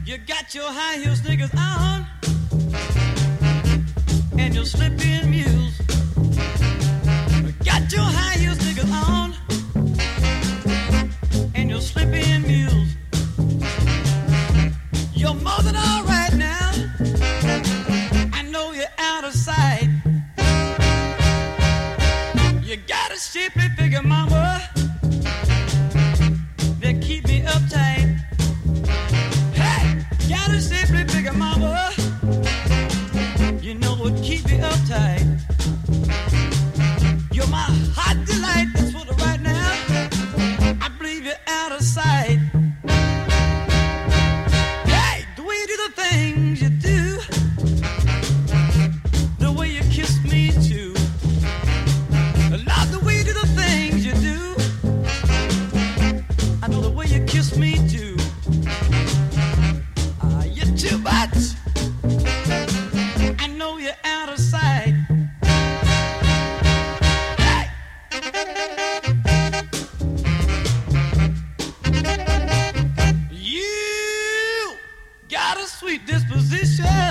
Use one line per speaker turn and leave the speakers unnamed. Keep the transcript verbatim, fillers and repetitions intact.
You got your high heel sneakers on and your slip-in mules. Got your high heel sneakers on and your slip-in mules. You're more than all right now. I know you're out of sight. You got a shapely figure, mama, that keep me uptight. Hey, got a shapely figure, mama, you know what keep me uptight. You're my hot delight, that's for the right now. I believe you're out of sight. Hey, the way you do the things you do, the way you kiss me too. I love the way you do the things you do. I know the way you kiss me too. Ah, you're too much. I know you're out of sight. Hey! You got a sweet disposition.